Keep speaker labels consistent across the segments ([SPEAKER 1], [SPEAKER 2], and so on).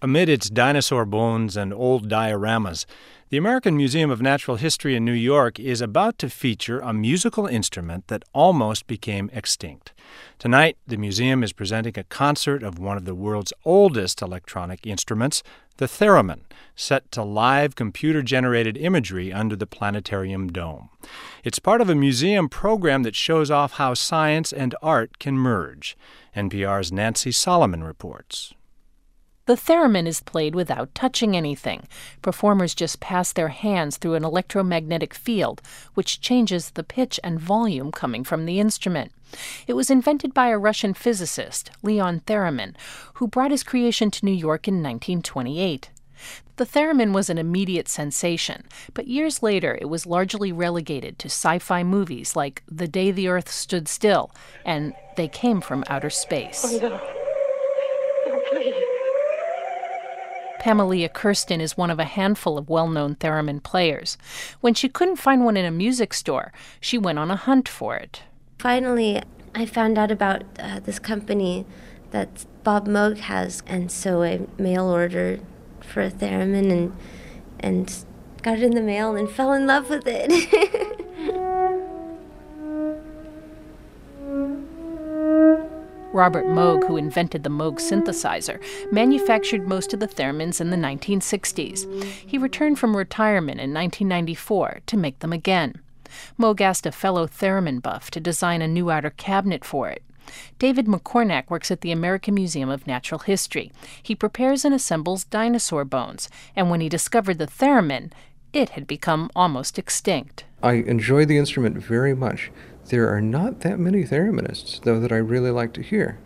[SPEAKER 1] Amid its dinosaur bones and old dioramas, the American Museum of Natural History in New York is about to feature a musical instrument that almost became extinct. Tonight, the museum is presenting a concert of one of the world's oldest electronic instruments, the theremin, set to live computer-generated imagery under the planetarium dome. It's part of a museum program that shows off how science and art can merge. NPR's Nancy Solomon reports.
[SPEAKER 2] The theremin is played without touching anything. Performers just pass their hands through an electromagnetic field, which changes the pitch and volume coming from the instrument. It was invented by a Russian physicist, Leon Theremin, who brought his creation to New York in 1928. The theremin was an immediate sensation, but years later it was largely relegated to sci-fi movies like The Day the Earth Stood Still and They Came from Outer Space.
[SPEAKER 3] Oh, no. No, please.
[SPEAKER 2] Pamela Kirsten is one of a handful of well-known theremin players. When she couldn't find one in a music store, she went on a hunt for it.
[SPEAKER 4] Finally, I found out about this company that Bob Moog has, and so I mail ordered for a theremin and got it in the mail and fell in love with it.
[SPEAKER 2] Robert Moog, who invented the Moog synthesizer, manufactured most of the theremins in the 1960s. He returned from retirement in 1994 to make them again. Moog asked a fellow theremin buff to design a new outer cabinet for it. David McCornack works at the American Museum of Natural History. He prepares and assembles dinosaur bones, and when he discovered the theremin, it had become almost extinct.
[SPEAKER 5] I enjoy the instrument very much. There are not that many thereminists, though, that I really like to hear.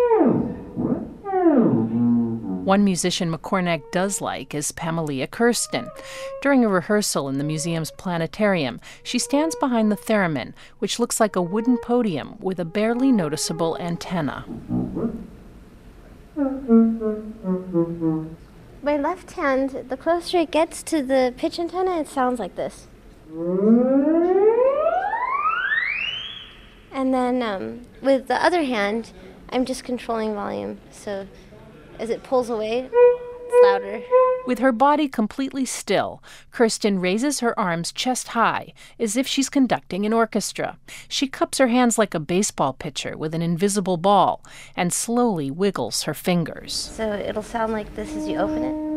[SPEAKER 2] One musician McCornack does like is Pamela Kirsten. During a rehearsal in the museum's planetarium, she stands behind the theremin, which looks like a wooden podium with a barely noticeable antenna.
[SPEAKER 4] My left hand, the closer it gets to the pitch antenna, it sounds like this. And then with the other hand, I'm just controlling volume. So as it pulls away, it's louder.
[SPEAKER 2] With her body completely still, Kirsten raises her arms chest high, as if she's conducting an orchestra. She cups her hands like a baseball pitcher with an invisible ball and slowly wiggles her fingers.
[SPEAKER 4] So it'll sound like this as you open it.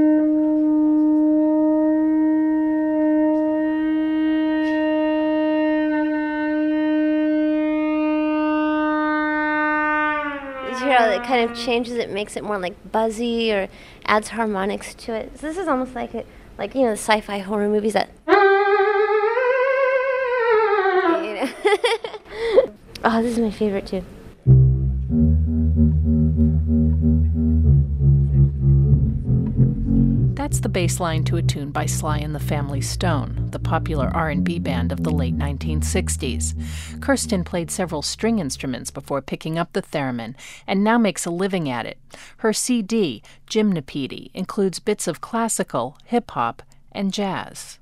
[SPEAKER 4] You hear how it kind of changes it, makes it more like buzzy or adds harmonics to it. So this is almost like the sci-fi horror movies that Oh, this is my favorite too.
[SPEAKER 2] That's the bass line to a tune by Sly and the Family Stone, the popular R&B band of the late 1960s. Kirsten played several string instruments before picking up the theremin, and now makes a living at it. Her CD, Gymnopedie, includes bits of classical, hip-hop, and jazz.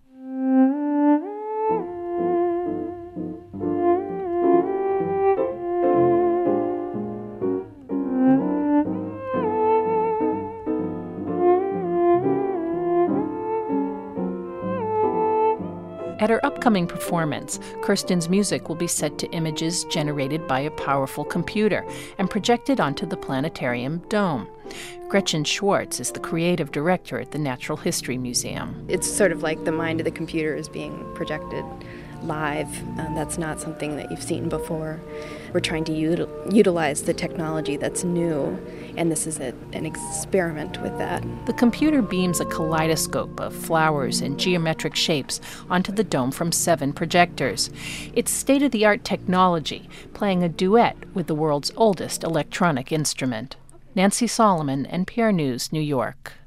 [SPEAKER 2] At her upcoming performance, Kirsten's music will be set to images generated by a powerful computer and projected onto the planetarium dome. Gretchen Schwartz is the creative director at the Natural History Museum.
[SPEAKER 6] It's sort of like the mind of the computer is being projected live. That's not something that you've seen before. We're trying to utilize the technology that's new, and this is an experiment with that.
[SPEAKER 2] The computer beams a kaleidoscope of flowers and geometric shapes onto the dome from 7 projectors. It's state-of-the-art technology, playing a duet with the world's oldest electronic instrument. Nancy Solomon, NPR News, New York.